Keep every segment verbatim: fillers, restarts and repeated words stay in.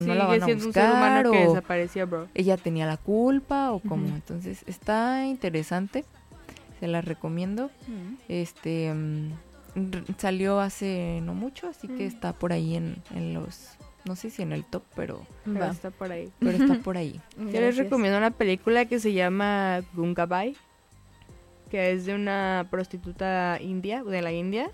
no la van a siendo buscar, un ser humano que o desapareció, bro. ella tenía la culpa o cómo. Ujú. Entonces está interesante, se la recomiendo. Mm. Este mm, r- salió hace no mucho, así que Mm. está por ahí en, en los, no sé si en el top, pero, Pero Va. está por ahí. pero está por ahí. Yo les Gracias. recomiendo una película que se llama Gungabai, que es de una prostituta india, de la India,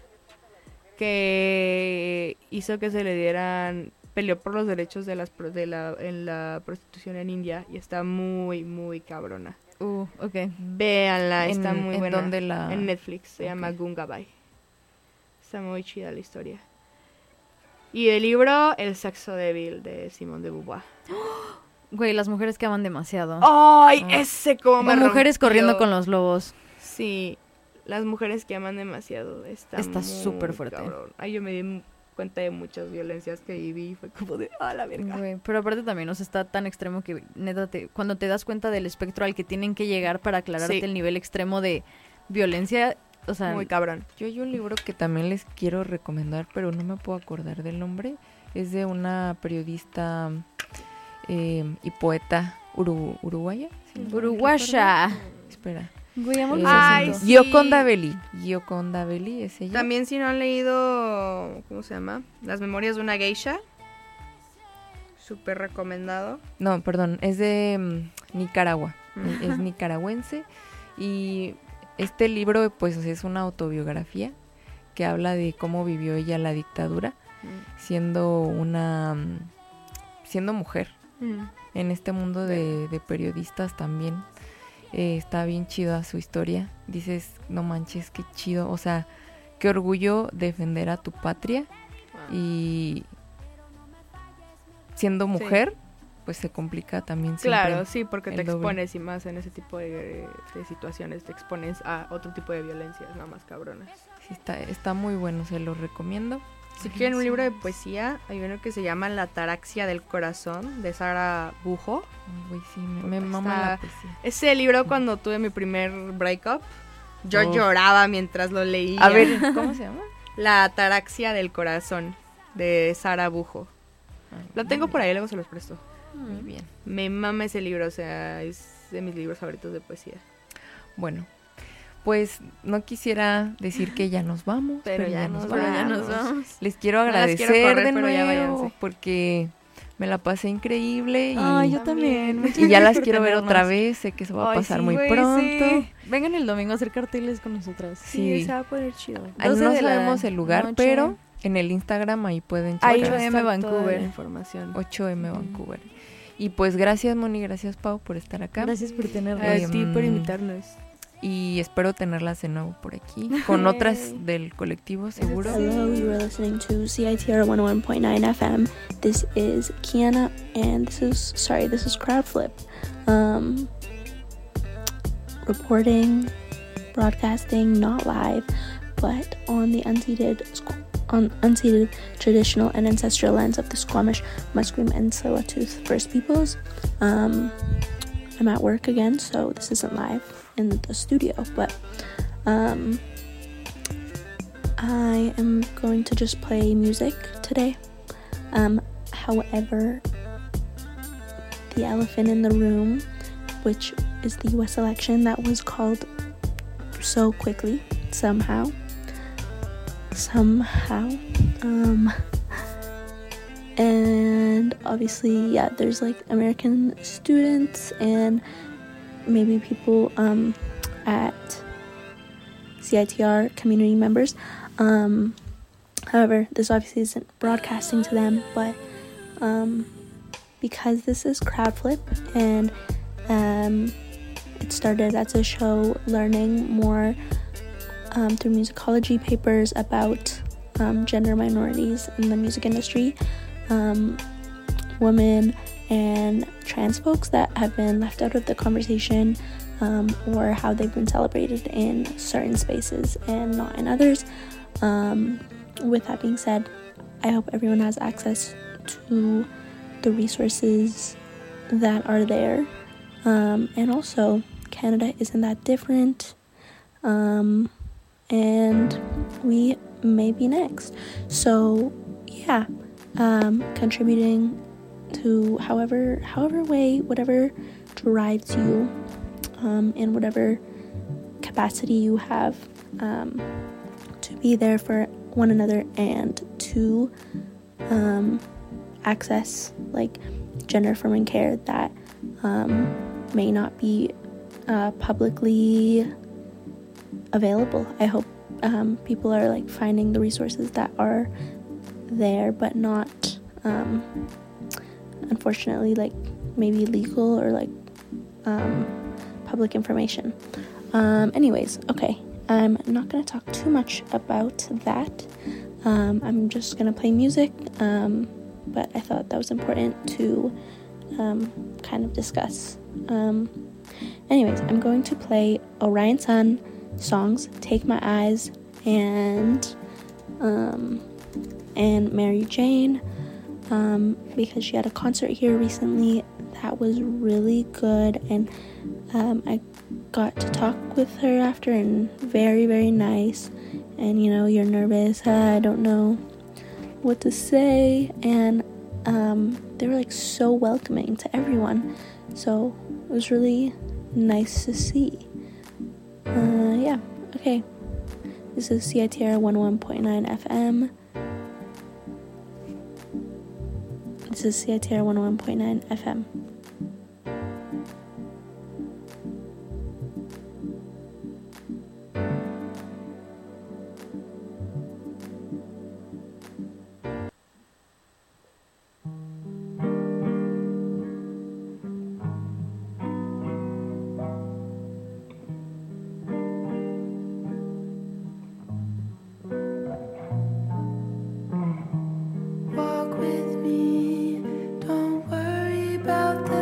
que hizo que se le dieran, peleó por los derechos de las pro- de la en la prostitución en India y está muy muy cabrona. Uh, ok. Véanla, está En- muy ¿en buena. dónde la- En Netflix, se Ok. llama Gungabai. Está muy chida la historia. Y el libro El sexo débil de Simone de Beauvoir. Güey, las mujeres que aman demasiado. ¡Ay! Ah. Ese como me Como mujeres rompió. corriendo con los lobos. Sí, las mujeres que aman demasiado. Está Está muy súper fuerte. cabrón. Ay, yo me di cuenta de muchas violencias que viví y fue como de, ¡ah, la verga! Güey, pero aparte también, o sea, está tan extremo que neta, te, cuando te das cuenta del espectro al que tienen que llegar para aclararte Sí. el nivel extremo de violencia, o sea, Muy cabrón. Yo hay un libro que también les quiero recomendar, pero no me puedo acordar del nombre. Es de una periodista eh, y poeta uru- uruguaya. ¿sí? ¿No uruguaya. recuerdo? Espera. Güey, amo Eh, los Ay, acentos. sí. Gioconda Belli. Gioconda Belli es ella. También si no han leído, ¿cómo se llama? Las memorias de una geisha. Súper recomendado. No, perdón, es de mm, Nicaragua. Mm. Es nicaragüense. Y este libro, pues, es una autobiografía que habla de cómo vivió ella la dictadura, siendo una. mm, siendo mujer. Mm. En este mundo de, de periodistas también. Eh, está bien chida su historia. Dices, no manches, qué chido. O sea, qué orgullo defender a tu patria. Y siendo mujer, pues se complica también siempre. Claro, sí, porque te el doble. expones y más en ese tipo de, de situaciones, te expones a otro tipo de violencias, nada más cabronas. Sí, está, está muy bueno, se lo recomiendo. Si quieren un libro de poesía, hay uno que se llama La Ataraxia del Corazón, de Sara Bujo. Ay, güey, sí, me, me Está- mama la poesía. Ese libro, cuando tuve mi primer breakup, yo Oh. lloraba mientras lo leía. A ver, ¿cómo se llama? La Ataraxia del Corazón, de Sara Bujo. Ay, Lo tengo por ahí, luego se los presto. Muy bien. Me mama ese libro, o sea, es de mis libros favoritos de poesía. Bueno, pues no quisiera decir que ya nos vamos, pero, ya, nos pero vamos. ya nos vamos. Les quiero No las agradecer quiero correr, de pero ya nuevo váyanse. porque me la pasé increíble y, Ay, yo también. Muchas y ya gracias las por quiero ver tenernos. otra vez. Sé que eso va a Ay, pasar sí, muy Güey, pronto. sí. Vengan el domingo a hacer carteles con nosotras. Sí. se va a poner chido. Ay, doce no de la sabemos el lugar, noche. pero en el Instagram ahí pueden Ahí checar. va a ocho eme estar toda Vancouver. la información. ocho eme Vancouver. Y pues gracias Moni, gracias Pau por estar acá. Gracias por tenernos. A Eh, ti por mm, invitarnos. Y espero tenerlas de nuevo por aquí, con otras del colectivo seguro. Hello, you are listening to C I T R one oh one point nine F M. This is Kiana, and this is, sorry, this is Crowdflip. Um, reporting, broadcasting, not live, but on the unceded, Squ- on unceded traditional and ancestral lands of the Squamish, Musqueam, and Tsleil-Waututh First Peoples. Um, I'm at work again, so this isn't live in the studio, but um, I am going to just play music today. Um, however, the elephant in the room, which is the U S election that was called so quickly, somehow, somehow, um, and obviously, yeah, there's like American students and maybe people um, at C I T R community members. Um, however, this obviously isn't broadcasting to them, but um, because this is Crowdflip and um, it started as a show learning more um, through musicology papers about um, gender minorities in the music industry, um, women and trans folks that have been left out of the conversation, um, or how they've been celebrated in certain spaces and not in others. Um, with that being said, I hope everyone has access to the resources that are there. Um, and also, Canada isn't that different. Um, and we may be next. So, yeah, um, contributing to however however way, whatever drives you, um, in whatever capacity you have, um, to be there for one another and to um, access like gender affirming care that um, may not be uh, publicly available. I hope um, people are like finding the resources that are there, but not um, unfortunately like maybe legal or like um, public information. Um, anyways, okay, I'm not going to talk too much about that. Um, I'm just going to play music, um, but I thought that was important to um, kind of discuss. Um, anyways, I'm going to play Orion Sun songs, Take My Eyes, and um, and Mary Jane, um, because she had a concert here recently that was really good, and um, I got to talk with her after, and very, very nice. And you know, you're nervous, uh, I don't know what to say, and um, they were like so welcoming to everyone, so it was really nice to see. Uh, yeah, okay, this is C I T R one oh one point nine F M. This is C I T R one oh one point nine F M. Walk with me, don't worry about the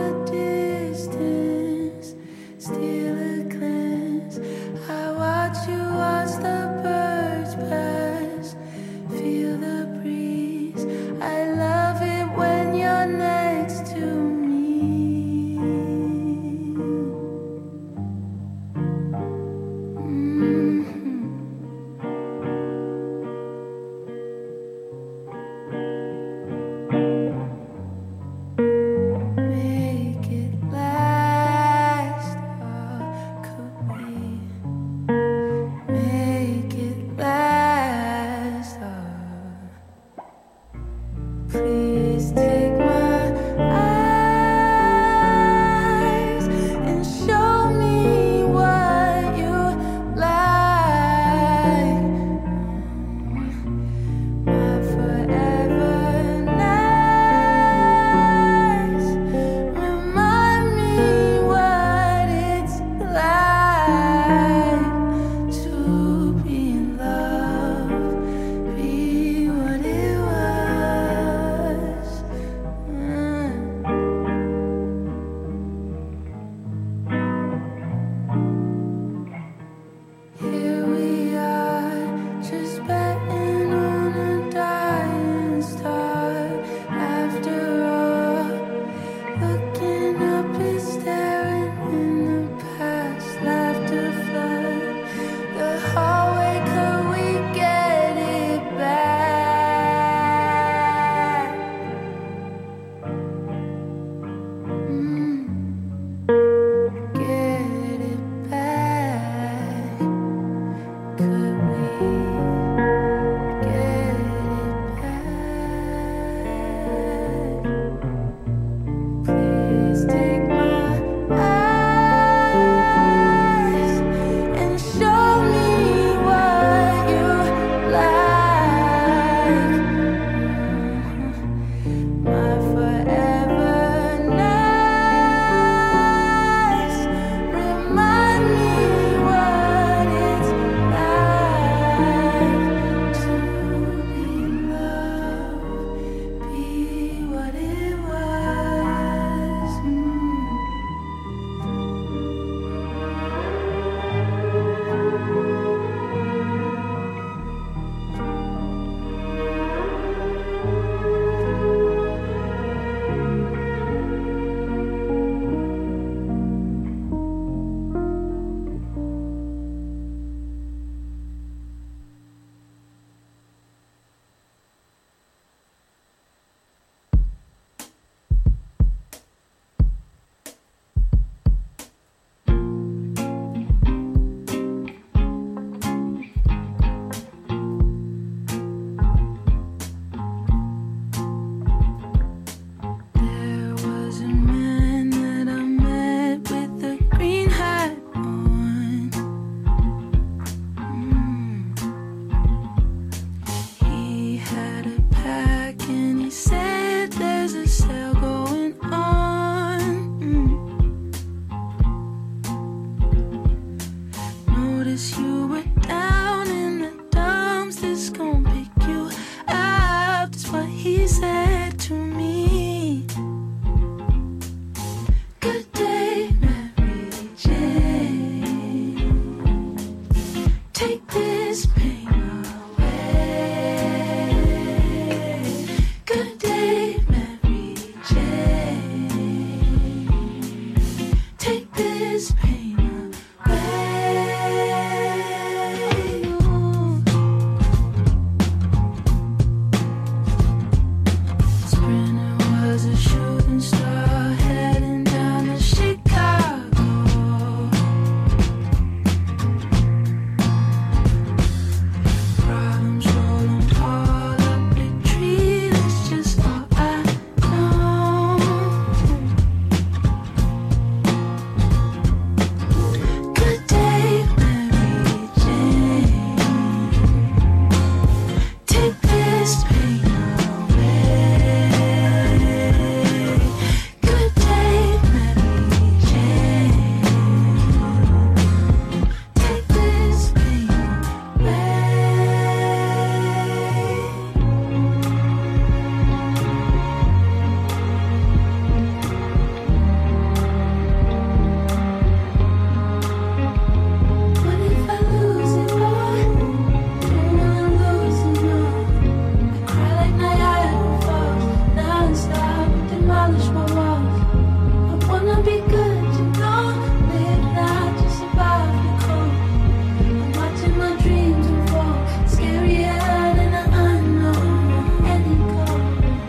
polish my walls. I wanna be good, you know. Live life to survive the cold. I'm watching my dreams unfold. Scarier than the unknown. And it goes.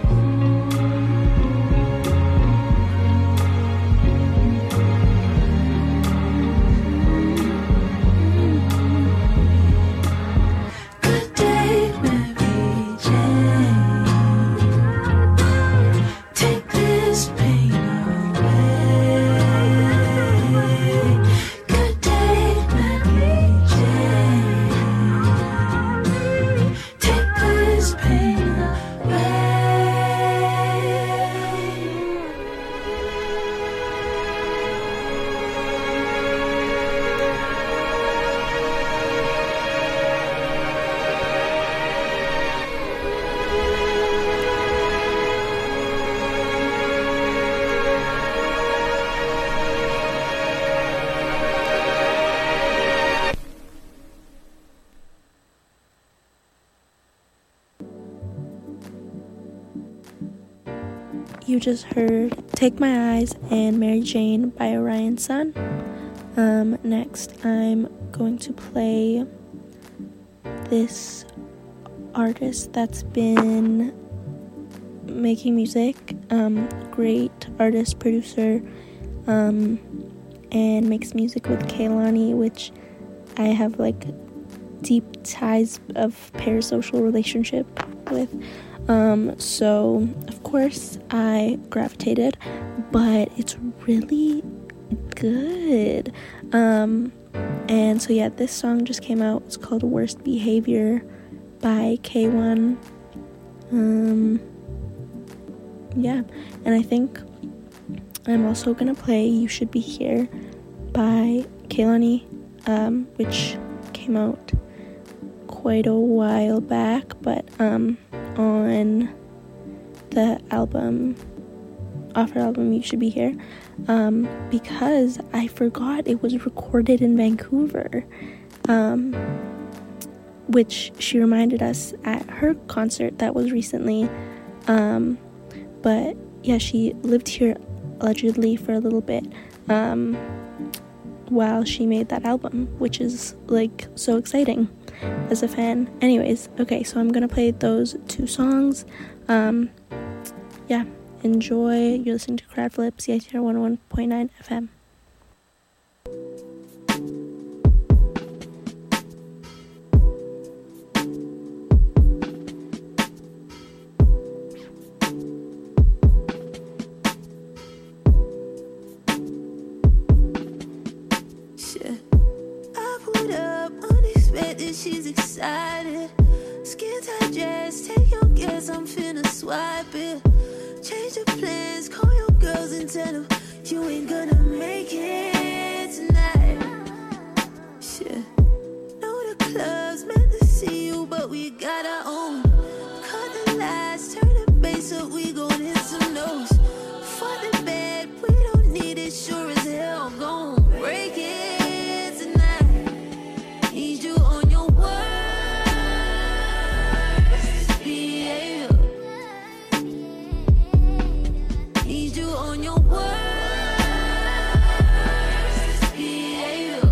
Good day, Mary Jane. Take this pain away. Good day, Mary Jane. Take this pain away. You just heard Take My Eyes and Mary Jane by Orion Sun. Um, next, I'm going to play this artist that's been making music. Um, great artist, producer, um, and makes music with Kehlani, which I have like deep ties of parasocial relationship with. Um, so, of course, I gravitated, but it's really good. Um, and so, yeah, this song just came out. It's called Worst Behavior by K one. Um, yeah, and I think I'm also gonna play You Should Be Here by Kehlani, um, which came out quite a while back, but, um, on the album, off her album You Should Be Here, um, because I forgot it was recorded in Vancouver, um, which she reminded us at her concert that was recently, um, but yeah, she lived here allegedly for a little bit, um, while she made that album, which is, like, so exciting as a fan. Anyways, okay, so I'm gonna play those two songs. Um, yeah, enjoy. You're listening to Crowd Flip, C I T R one oh one point nine F M. I put up unexpected, she's excited. Skin tight dress, take your guess, I'm finna swipe it. Change the plans, call your girls and tell them you ain't gonna make it tonight. Shit. Know the club's meant to see you, but we got our own. Cut the lights, turn the bass up, we gon' hit some notes. Fuck the bed, we don't need it, sure as hell gon' break it. Need you on your worst behavior. Need you on your worst behavior.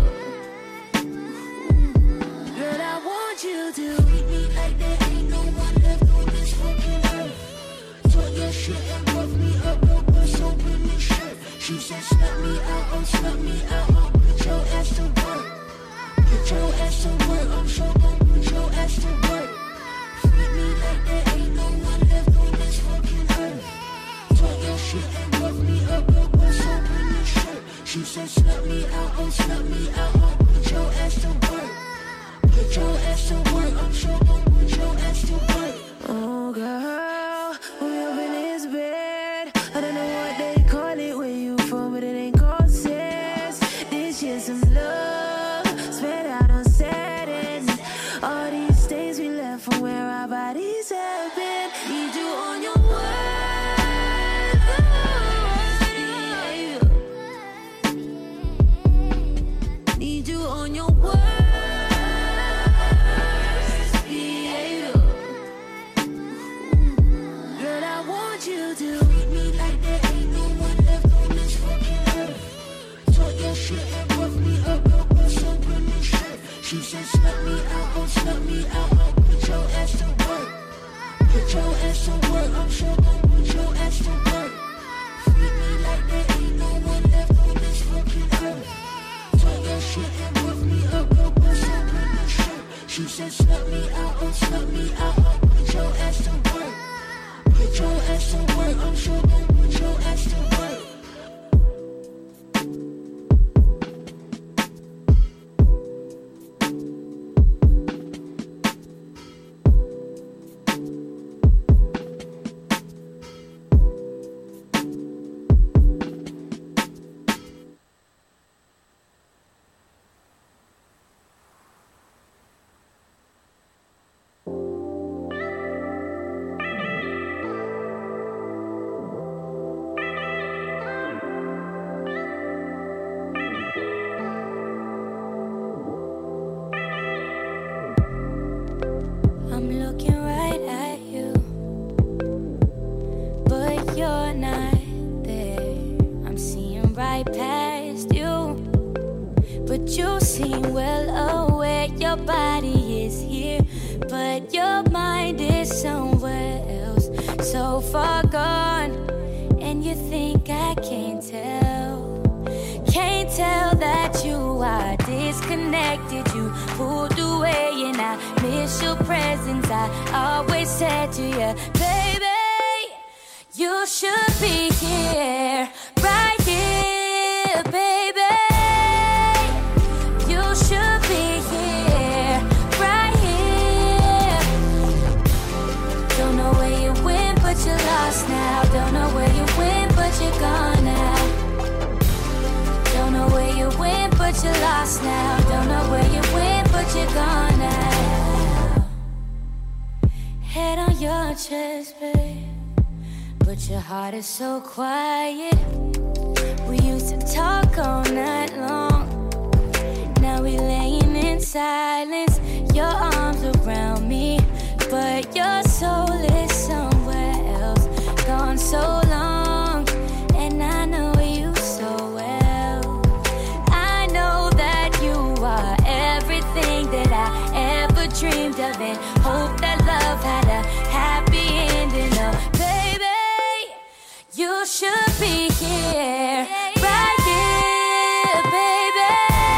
Girl, I want you to treat me like there ain't no one left on this fucking earth. Talk your shit and rough me up, no bust open the shirt. She said snap me out, oh snap me out, oh put your ass to work. Put your ass to work, I'm sure gon' put your ass to work. Treat me like there ain't no one left on this fucking earth. Talk your shit and rough me up, no bust open the shirt. She said snap me out, oh snap me out, oh put your ass to work. Put your ass to work, I'm sure gon' put your ass to work. Oh girl, we up in this bed. I don't know what they call it where you from, but it ain't called sex. This shit some love, spread out on Saturn. All these days we left from where our bodies have been. Need you on your worst behavior. Need you on your worst behavior. said slut me out, oh slut me out, oh put your ass to work. Put your ass to work, I'm sure gon' put your ass to work. I'm looking right at you, but you're not there. I'm seeing right past you, but you seem well aware. Your body is here, but your mind is somewhere else, so far gone. And you think I can't tell, can't tell that you are disconnected. You pulled away and I miss your presence. I always said to you, baby, you should be here, right here, baby. You should be here, right here. Don't know where you went, but you're lost now. Don't know where you went, but you're gone now. Don't know where you went, but you're lost now. Don't know where you went, but you're gone now. Head on your chest, babe, but your heart is so quiet. We used to talk all night long, now we laying in silence. Your arms around me, but your soul is somewhere else. Gone so long, and I know you so well. I know that you are everything that I ever dreamed of, and hope that love had a happy ending. Oh, baby, you should be here, right here, baby.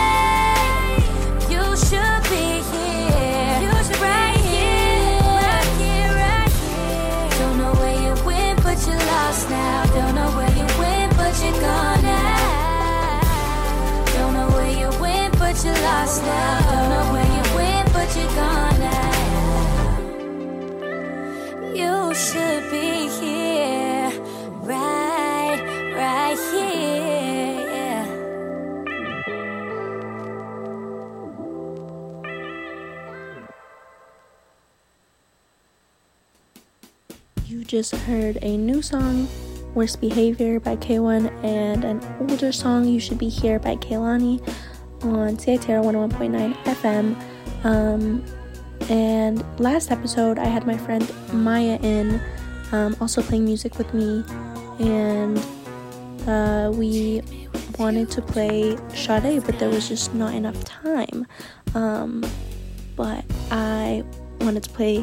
You should be here, you should right here, right here, right here. Don't know where you went, but you're lost now. Don't know where you went, but you're gone now. Don't know where you went, but you're lost now. Don't know where you went, but you're gone now. You should be here, right, right here, yeah. You just heard a new song, Worst Behavior by K one, and an older song, You Should Be Here by Kehlani, on C I T R one oh one point nine F M. Um, and last episode, I had my friend Maya in, um, also playing music with me, and uh, we wanted to play Sade, but there was just not enough time. Um, but I wanted to play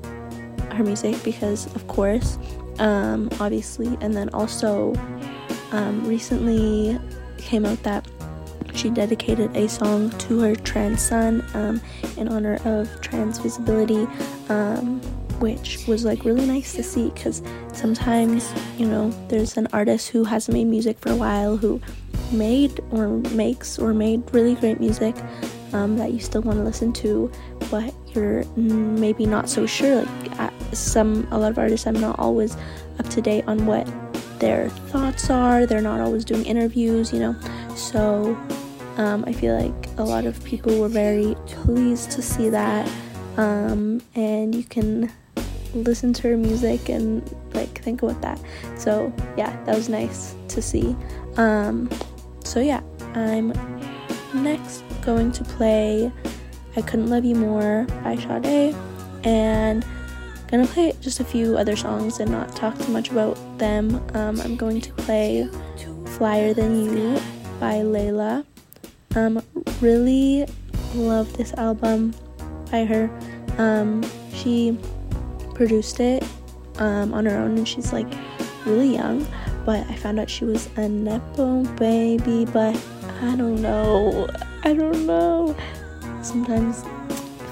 her music because, of course, um, obviously, and then also um, recently came out that she dedicated a song to her trans son um, in honor of trans visibility, um, which was like really nice to see, because sometimes, you know, there's an artist who hasn't made music for a while who made or makes or made really great music um, that you still want to listen to, but you're maybe not so sure. Like uh, some a lot of artists, I'm not always up to date on what their thoughts are. They're not always doing interviews, you know, so um, I feel like a lot of people were very pleased to see that, um, and you can listen to her music and like think about that. So yeah, that was nice to see. Um, so yeah, I'm next going to play I Couldn't Love You More by Sade, and gonna play just a few other songs and not talk too much about them. um, I'm going to play Flyer Than You by Layla. Um, really love this album by her. Um, she produced it um, on her own, and she's like really young, but I found out she was a Nepo baby, but I don't know, I don't know. Sometimes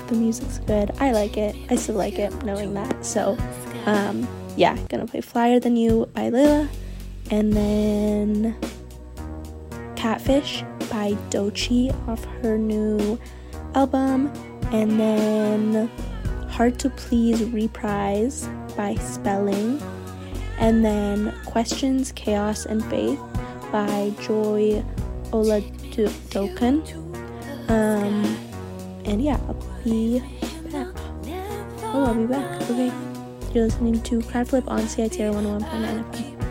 The music's good. I like it. I still like it, knowing that. So, um, yeah, gonna play Flyer Than You by Layla. And then Catfish by Doechii off her new album. And then Hard to Please Reprise by Spelling. And then Questions, Chaos, and Faith by Joy Oladokan. Um, and yeah, I'll be back. Oh, I'll be back. Okay. You're listening to Crowd Flip on C I T R one oh one point nine F M.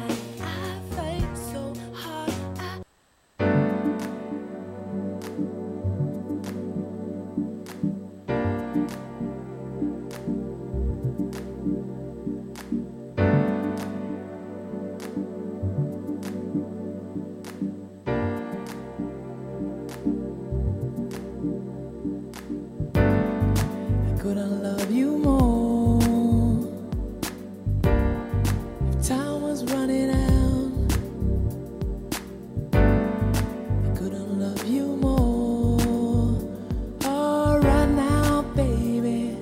Couldn't love you more if time was running out. I couldn't love you more. Oh, right now, baby.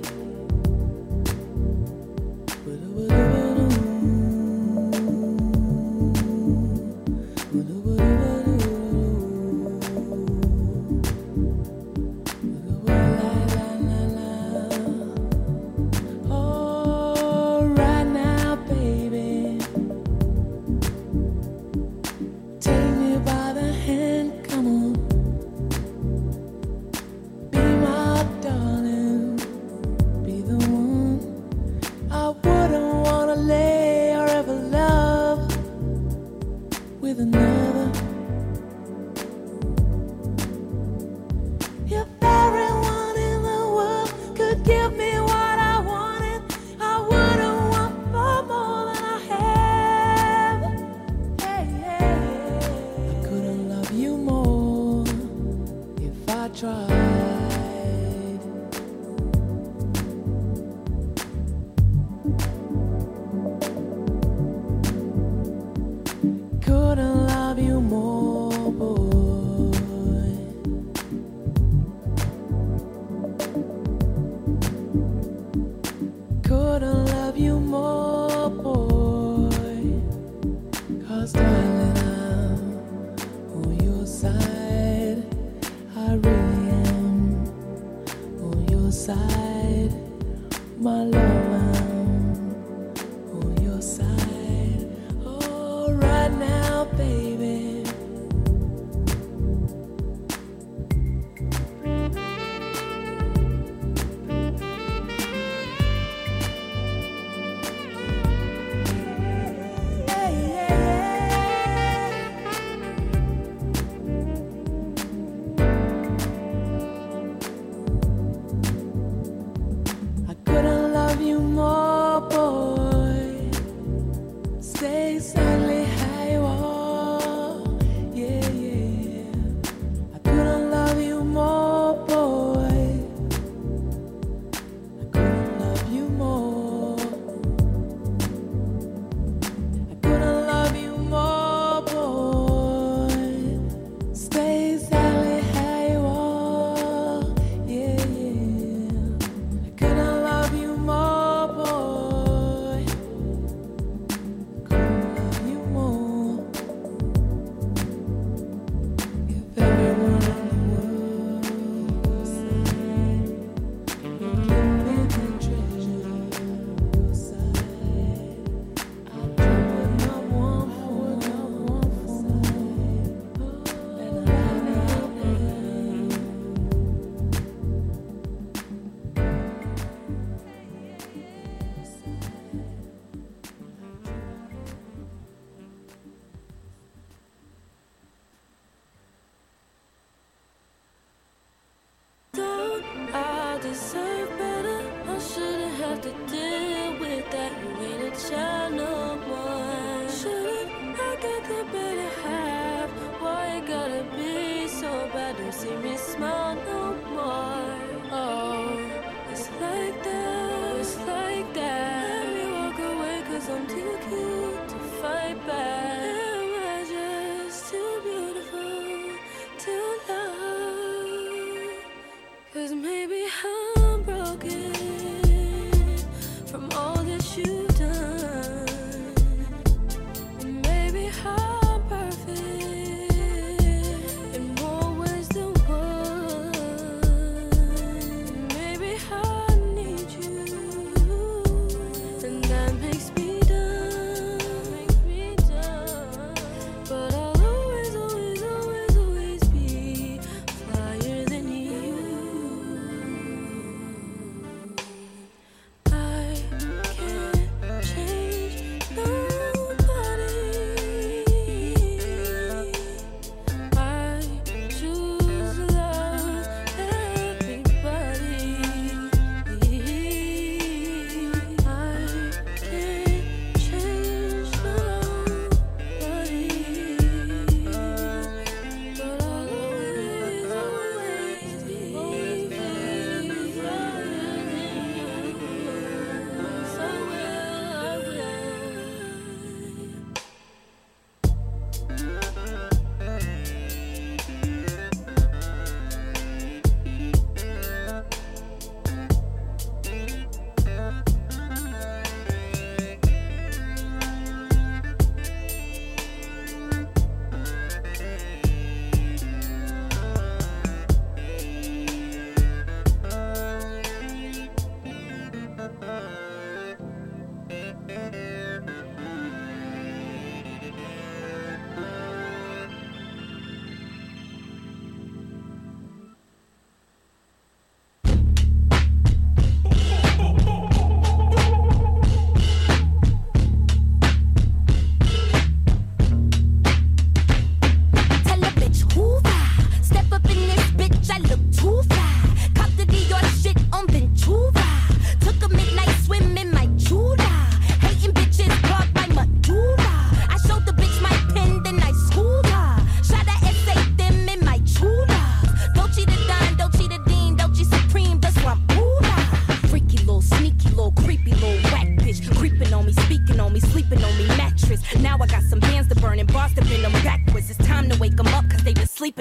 With another, if everyone in the world could give me what I wanted, I wouldn't want for more than I have. Hey, hey, I couldn't love you more if I tried. Couldn't love you more, boy. Couldn't love you more, boy. 'Cause darling, I'm on your side. I really am on your side. My love, I'm on your side. Oh, right now, baby. Yeah, yeah, yeah. I couldn't love you more, boy. Stay silently how you are. Yeah, yeah. I couldn't love you more, boy. I couldn't love you more. I couldn't love you more, boy. Stay silently how you are. Yeah, yeah. I couldn't love you more, boy. Couldn't love you more. If everyone in the world said, give me the treasure your side, I'd do what I want for what I want for mine. And I know Don't I deserve better? I shouldn't have to deal with that. You ain't a child no more. Shouldn't I get the better half? Why you gotta be so bad? Don't see me smile no more. Oh, it's like that, it's like that. Let me walk away 'cause I'm too cute to fight back. Am I just too beautiful to love? 'Cause maybe I'm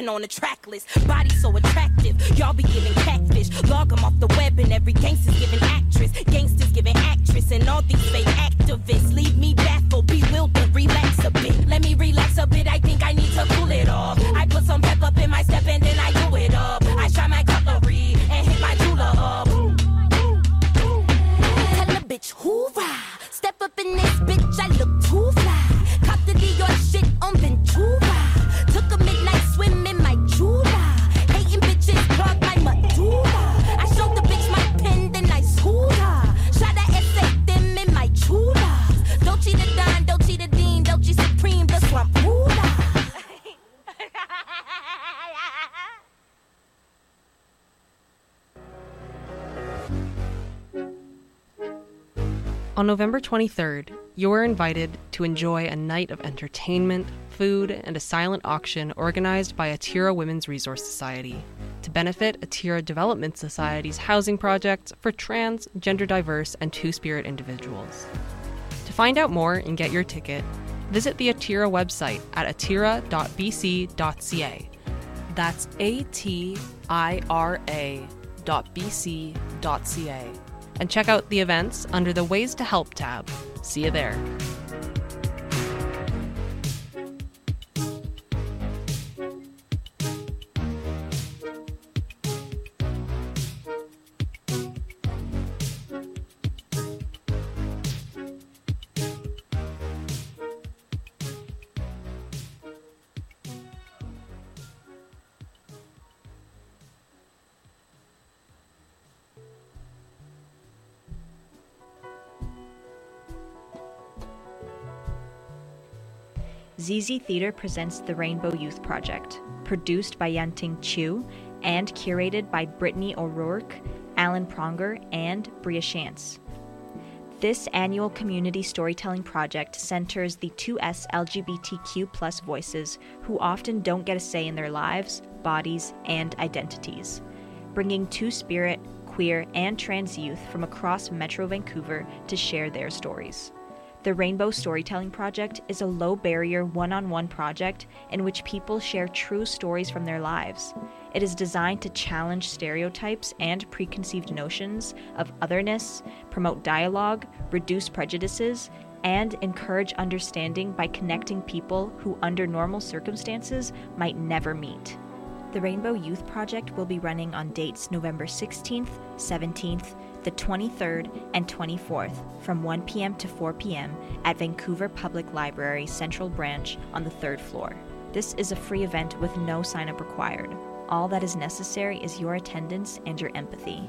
on the track list. Body so attractive, y'all be giving catfish. Log 'em off the web and every gangster's giving actress. Gangsters giving actress and all these fake activists. Leave me baffled, bewildered, relax a bit. Let me relax a bit, I think I need to cool it off. I put some pep up in my step and then I do it up. I try my cutlery and hit my jeweler up. Tell a bitch, hoorah. Step up in this bitch, I look too fly. Cop the Dior shit on Ventura. Took a midnight swim in my Jula. Hating bitches clog my medulla. I showed the bitch my pen, then I schooled her. Shot a essay them in my Chula. Dolce the Don, Dolce the Dean, Dolce Supreme, the swamp ruler. On November twenty-third, you're invited to enjoy a night of entertainment, food, and a silent auction organized by Atira Women's Resource Society to benefit Atira Development Society's housing projects for trans, gender diverse, and two-spirit individuals. To find out more and get your ticket, visit the Atira website at atira dot b c dot c a. That's A T I R A dot B C dot C A. And check out the events under the Ways to Help tab. See you there. Z Z Theater presents the Rainbow Youth Project, produced by Yanting Chu and curated by Brittany O'Rourke, Alan Pronger, and Bria Shantz. This annual community storytelling project centers the two S L G B T Q plus voices who often don't get a say in their lives, bodies, and identities, bringing two-spirit, queer, and trans youth from across Metro Vancouver to share their stories. The Rainbow Storytelling Project is a low-barrier, one-on-one project in which people share true stories from their lives. It is designed to challenge stereotypes and preconceived notions of otherness, promote dialogue, reduce prejudices, and encourage understanding by connecting people who, under normal circumstances, might never meet. The Rainbow Youth Project will be running on dates November sixteenth, seventeenth, the twenty-third, and twenty-fourth from one p.m. to four p.m. at Vancouver Public Library Central Branch on the third floor. This is a free event with no sign-up required. All that is necessary is your attendance and your empathy.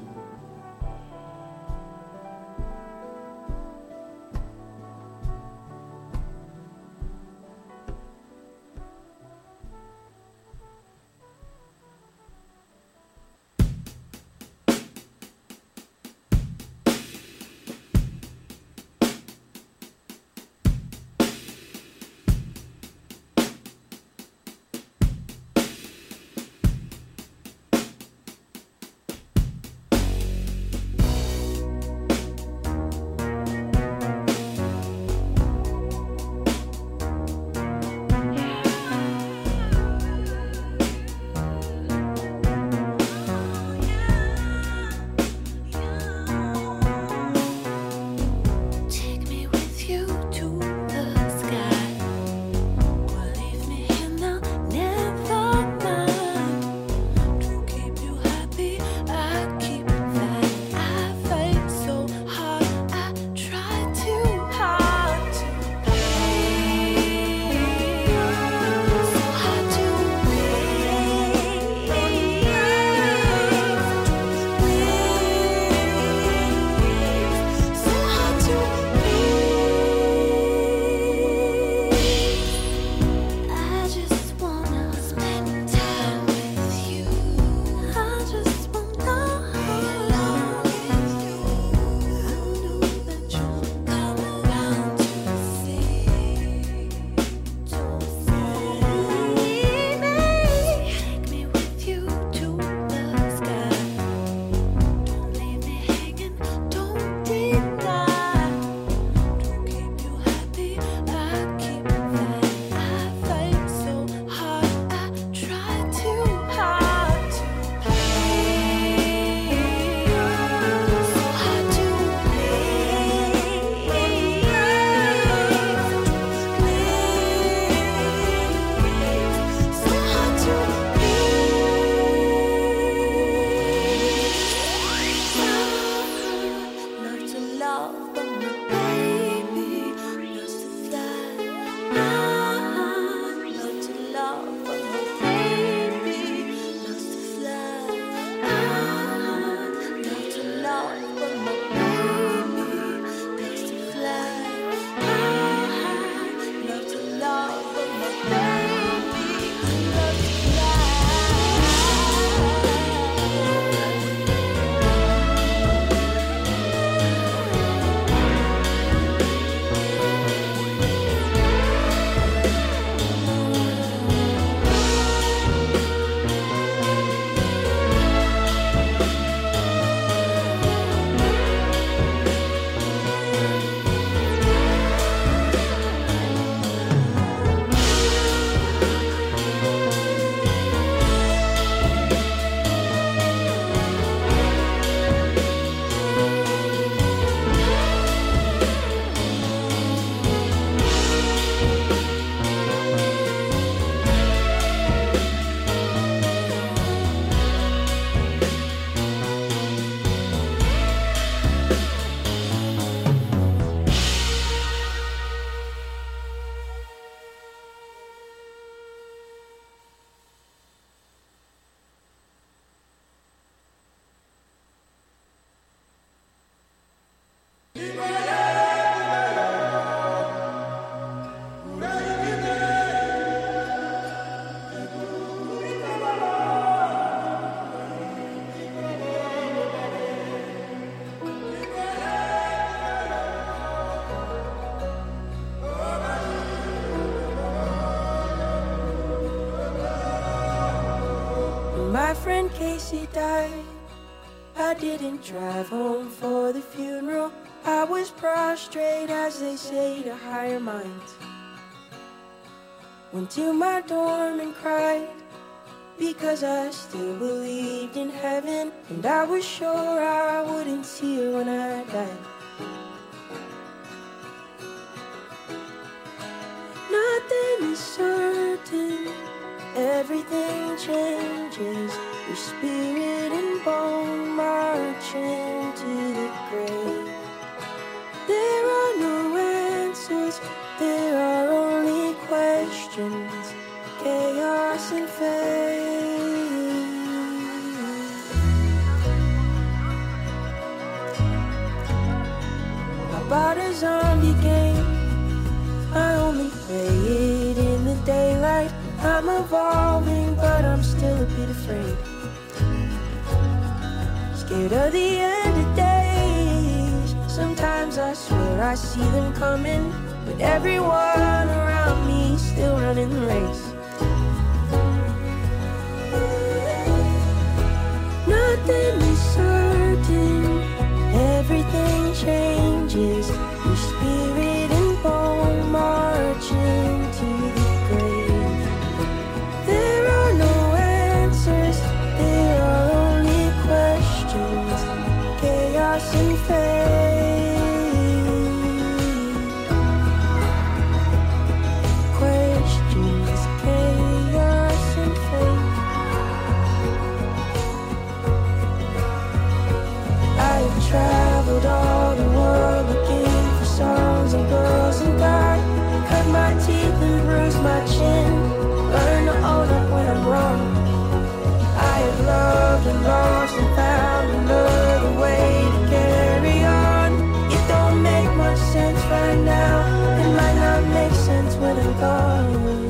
my friend Casey died, I didn't drive home for the funeral. I was prostrate, as they say, to higher minds. Went to my dorm and cried, because I still believed in heaven, and I was sure I wouldn't see her when I died. Nothing is certain, everything changes. Your spirit and bone march into the grave. There are no answers, there are only questions, chaos and faith. I bought a zombie game, I only play it in the daylight. I'm evolving, but I'm still a bit afraid. Scared of the end of days. Sometimes I swear I see them coming, but everyone around me still running the race. Nothing is certain, everything changes. Your spirit and bone march into the grave. There are no answers, there are only questions, chaos and faith. Questions, chaos and faith. I have traveled all the world looking for songs and girls and God. Cut my teeth and bruise my chin, learn to own up when I'm wrong. I have loved and lost and found another way to carry on. It don't make much sense right now, it might not make sense when I'm gone.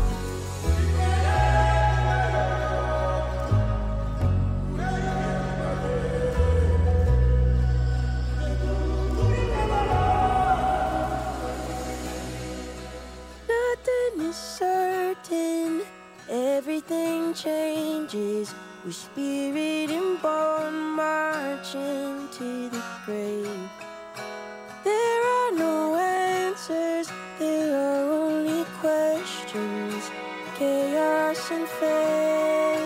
Nothing is certain, everything changes. With spirit and bone march into the grave. There are no answers, there are only questions, chaos and faith.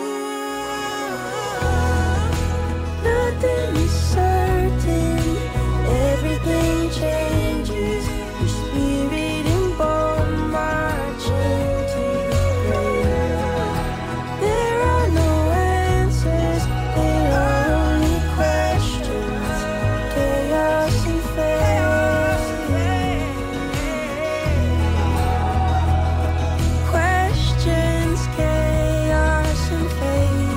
Nothing is certain, everything changes. Your spirit and bone march into the grave. There are no answers, there are only questions, chaos and faith. Questions, chaos and faith.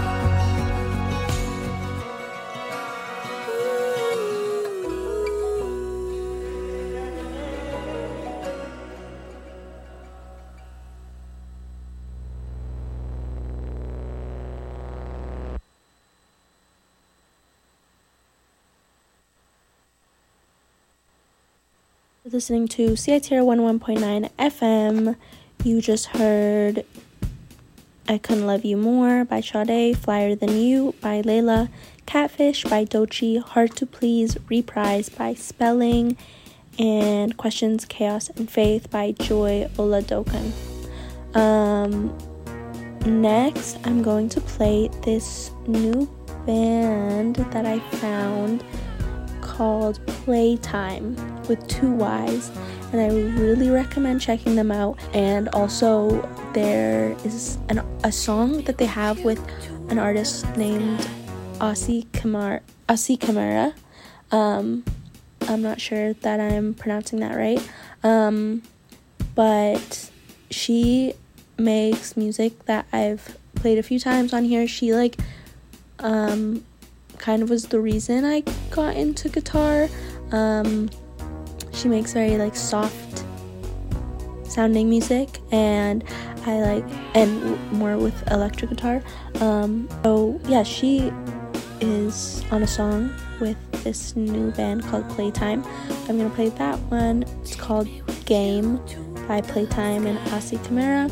Listening to C I T R one oh one point nine F M. You just heard I Couldn't Love You More by Sade, Flyer Than You by Layla, Catfish by Doechii, Hard to Please Reprise by Spelling, and Questions, Chaos, and Faith by Joy Oladokan. Um, next, I'm going to play this new band that I found called Playtime with two Y's, and I really recommend checking them out. And also there is an, a song that they have with an artist named Aussie Kamara, Aussie Kamara. Um, I'm not sure that I'm pronouncing that right, um, but she makes music that I've played a few times on here. She like um kind of was the reason I got into guitar. Um, she makes very like soft sounding music, and I like and more with electric guitar. Um, so yeah, she is on a song with this new band called Playtime. I'm gonna play that one. It's called Game by Playtime and Aussie Kamara.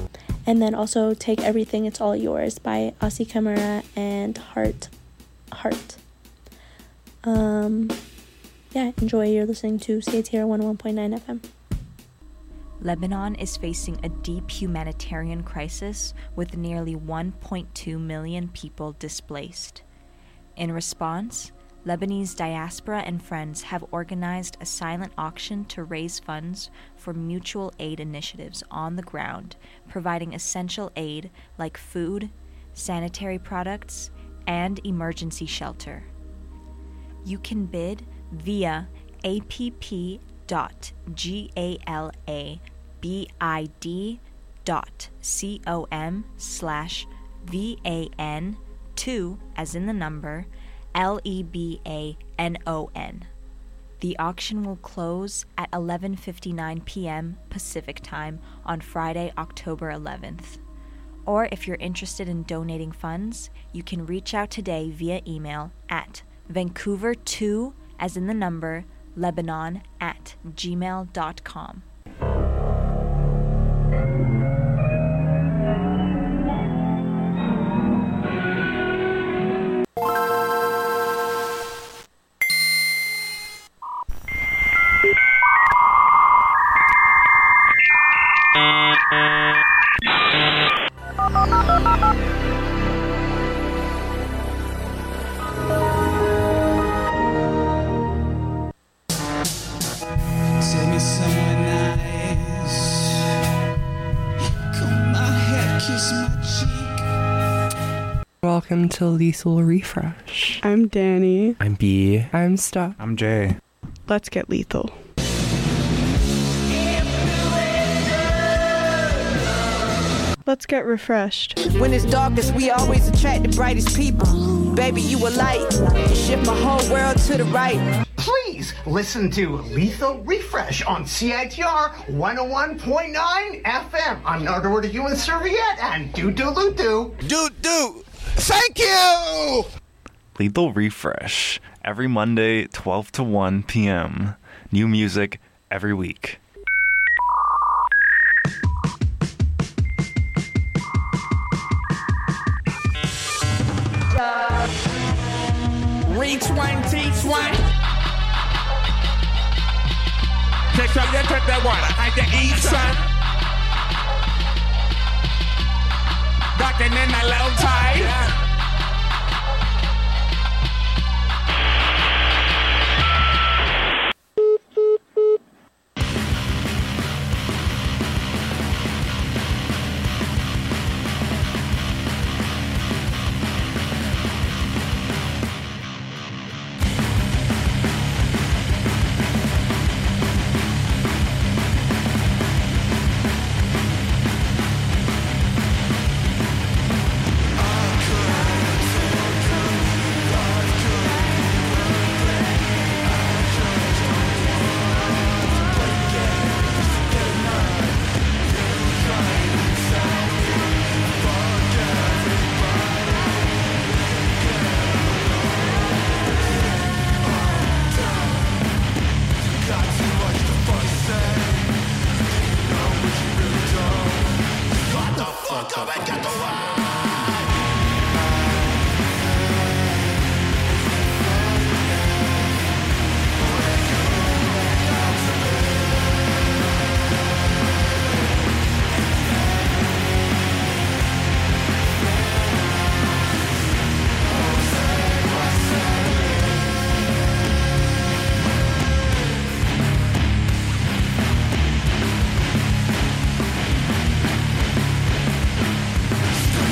and then also Take Everything, It's All Yours by Asi Kamara and Heart. Heart. Um, yeah, enjoy. You're listening to C A T R one oh one point nine F M. Lebanon is facing a deep humanitarian crisis with nearly one point two million people displaced. In response, Lebanese diaspora and friends have organized a silent auction to raise funds for mutual aid initiatives on the ground, providing essential aid like food, sanitary products, and emergency shelter. You can bid via app.galabid.com slash V-A-N two, as in the number, L E B A N O N. The auction will close at eleven fifty-nine p.m. Pacific Time on Friday, October eleventh. Or if you're interested in donating funds, you can reach out today via email at Vancouver two, as in the number, Lebanon at gmail dot com. Tell me someone nice. Comb my hair, kiss my cheek. Welcome to Lethal Refresh. I'm Danny. I'm B. I'm Stuff. I'm Jay. Let's get lethal. Let's get refreshed. When it's darkest, we always attract the brightest people. Baby, you a light. You shift my whole world to the right. Please listen to Lethal Refresh on C I T R one oh one point nine F M. I'm Nardo the Human Serviette and doo doo doo doo. Doo doo. Thank you! Lethal Refresh, every Monday, twelve to one p.m. New music every week. Reach one, teach one. Take some, you take that one. I can eat some. Ducking in a low tide. Yeah. Stop.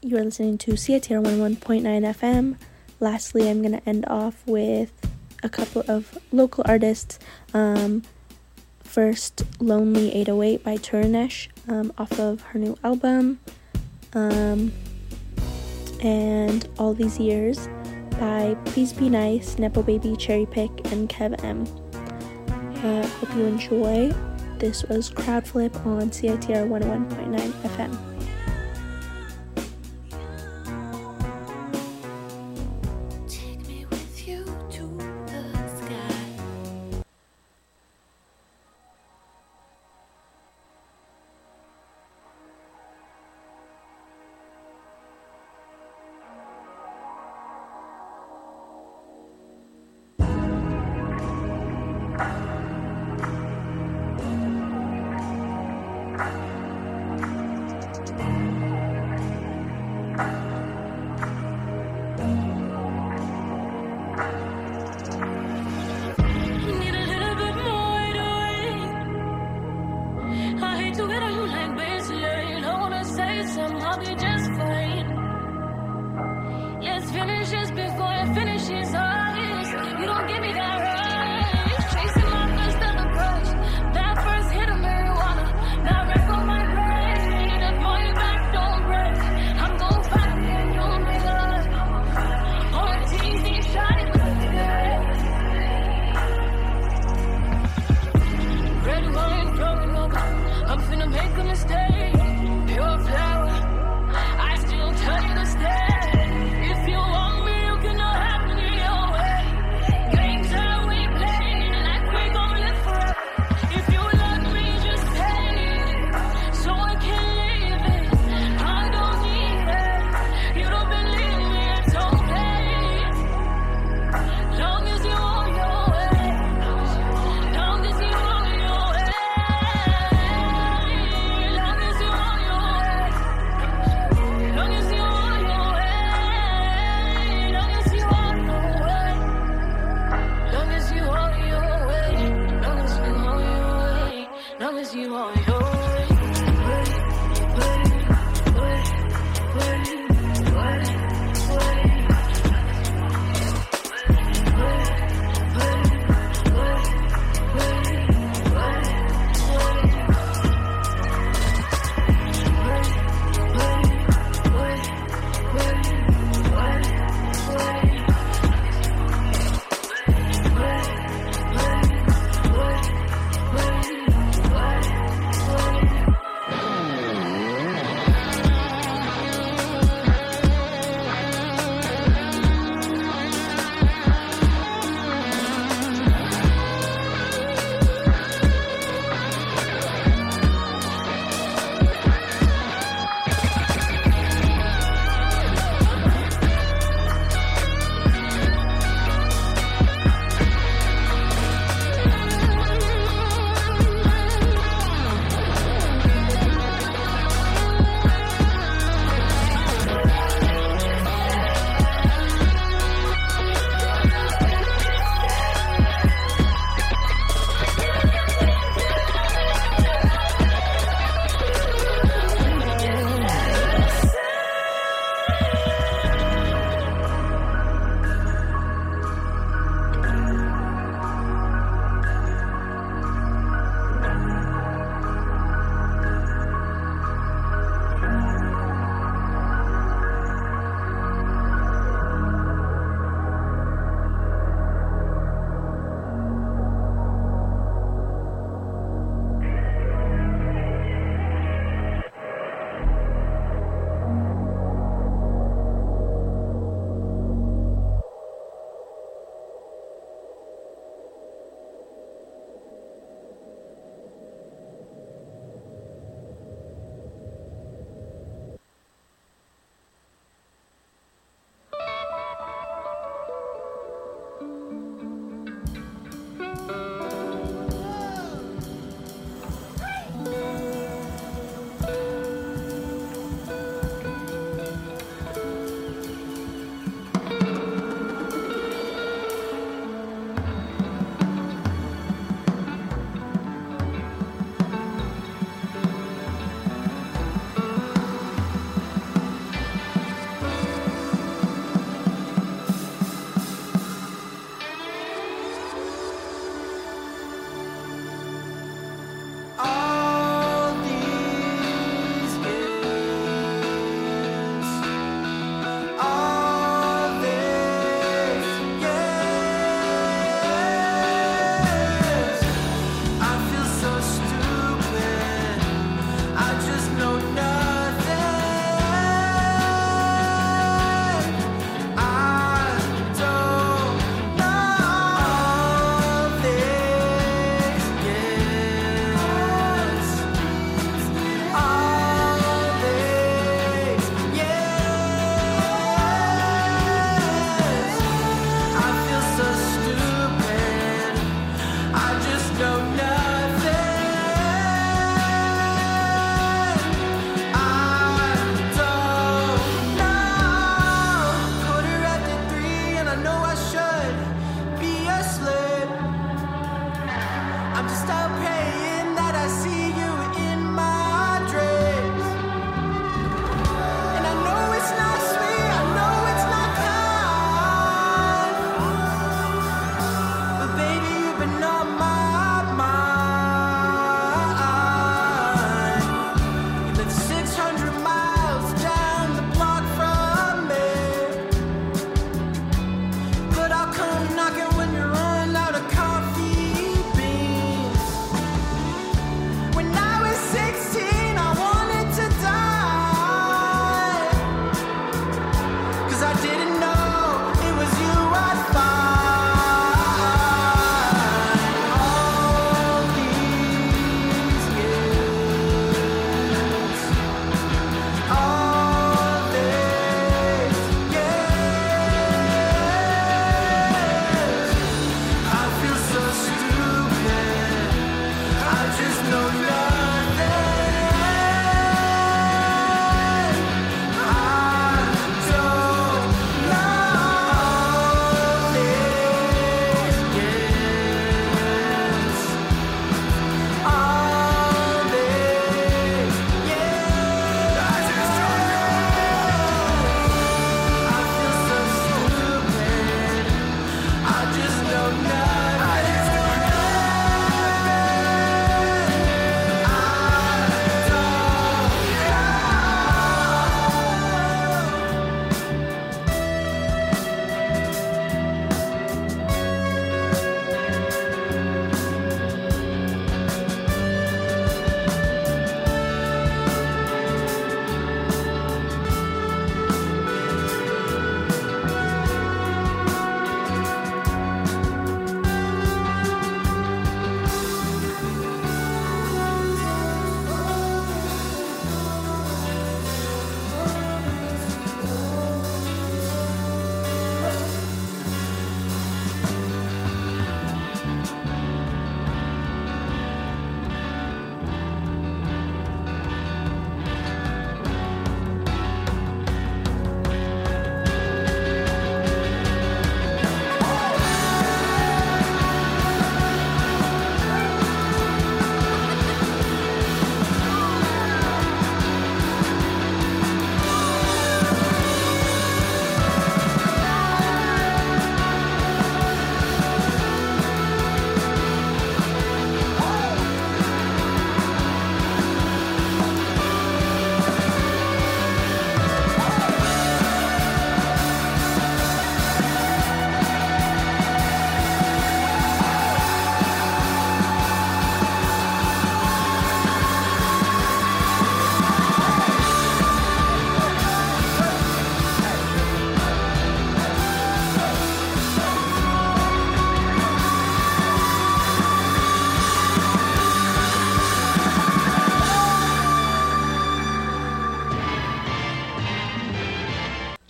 You are listening to C I T R one oh one point nine F M. Lastly, I'm going to end off with a couple of local artists. Um, first, Lonely eight oh eight by Turanesh, um, off of her new album. Um, and All These Years by Please Be Nice, Nepo Baby, Cherry Pick, and Kev M. Uh, hope you enjoy. This was Crowd Flip on C I T R one oh one point nine F M. I'm finna make a mistake. Pure flower,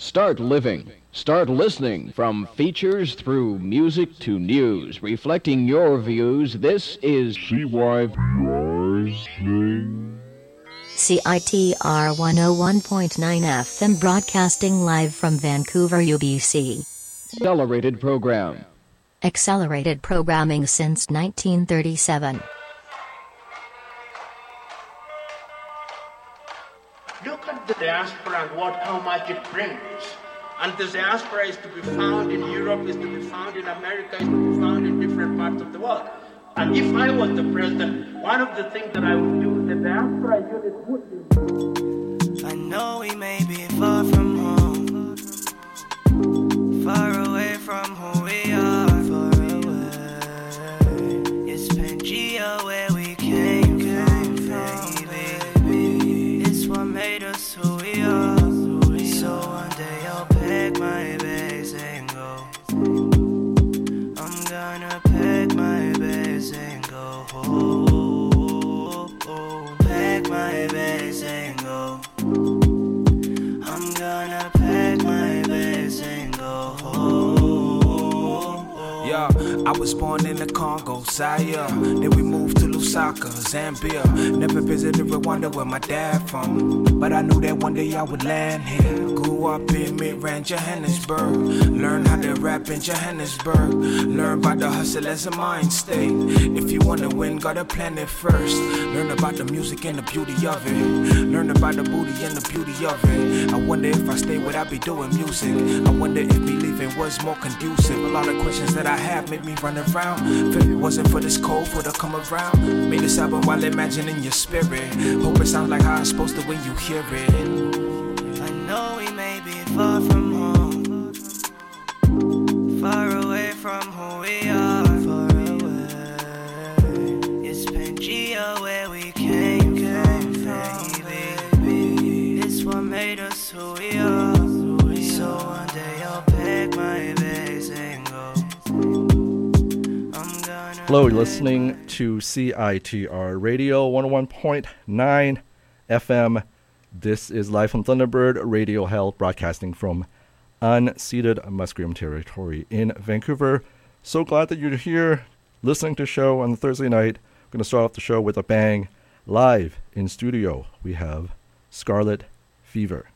Start living. Start listening. From features through music to news, reflecting your views. This is C Y T R. C I T R one oh one point nine F M, broadcasting live from Vancouver, U B C. Accelerated program. Accelerated programming since nineteen thirty-seven. Look at the diaspora and what, how much it brings. And the diaspora is to be found in Europe, is to be found in America, is to be found in different parts of the world. And if I was the president, one of the things that I would do with the diaspora unit would be... I know we may be far from home, far away from who we are, far away. It's Pangea where we came from, baby. It's what made us who we are. So one day I'll pack my bags and go. I'm gonna pack my bags and go. Oh, oh, oh. Pack my bags and go. I'm gonna pack my bags and go. Oh, oh, oh. Yeah, I was born in the Congo, Zaire. Then we moved to Lusaka, Zambia. Never visited Rwanda where my dad from, but I knew that one day I would land here. Grew up in Midrand, Johannesburg. Learned how to rap in Johannesburg. Learn about the hustle as a mind state. If you wanna win, gotta plan it first. Learn about the music and the beauty of it. Learn about the booty and the beauty of it. I wonder if I stay, would I be doing music? I wonder if me leaving was more conducive. A lot of questions that I have make me run around. If it wasn't for this cold, would I come around? Made this album while imagining your spirit. Hope it sounds like how it's supposed to when you hear it. I know we may be far from home, far away from who we are, far away. It's Pangea where we came from, baby. It's what made us who we are. So one day I'll pack my bags and go. Hello, you're listening to C I T R Radio one oh one point nine F M. This is live from Thunderbird Radio Hell, broadcasting from unceded Musqueam territory in Vancouver. So glad that you're here listening to the show on Thursday night. I'm going to start off the show with a bang. Live in studio, we have Scarlet Fever.